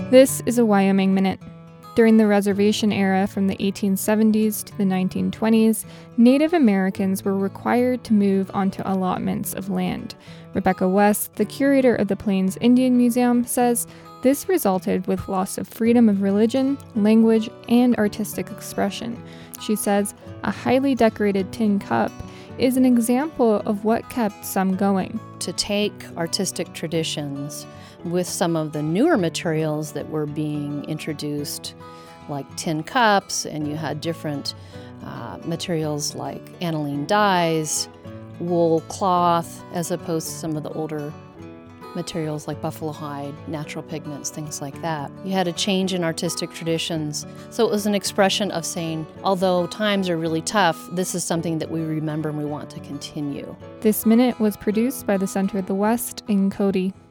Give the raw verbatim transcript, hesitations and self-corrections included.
This is a Wyoming Minute. During the reservation era from the eighteen seventies to the nineteen twenties, Native Americans were required to move onto allotments of land. Rebecca West, the curator of the Plains Indian Museum, says this resulted with loss of freedom of religion, language, and artistic expression. She says a highly decorated tin cup is an example of what kept some going. To take artistic traditions with some of the newer materials that were being introduced, like tin cups, and you had different uh, materials like aniline dyes, wool cloth, as opposed to some of the older materials like buffalo hide, natural pigments, things like that. You had a change in artistic traditions. So it was an expression of saying, although times are really tough, this is something that we remember and we want to continue. This minute was produced by the Center of the West in Cody.